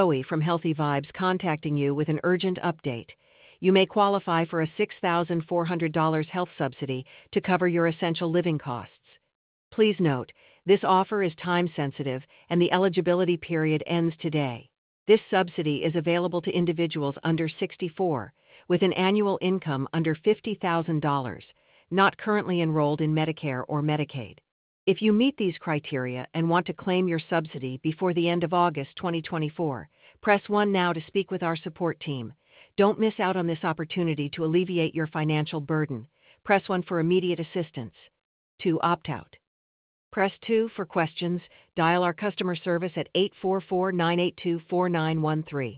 Zoe from Healthy Vibes contacting you with an urgent update. You may qualify for a $6,400 health subsidy to cover your essential living costs. Please note, this offer is time-sensitive and the eligibility period ends today. This subsidy is available to individuals under 64 with an annual income under $50,000, not currently enrolled in Medicare or Medicaid. If you meet these criteria and want to claim your subsidy before the end of August 2024, press 1 now to speak with our support team. Don't miss out on this opportunity to alleviate your financial burden. Press 1 for immediate assistance. To opt out. Press 2 for questions. Dial our customer service at 844-982-4913.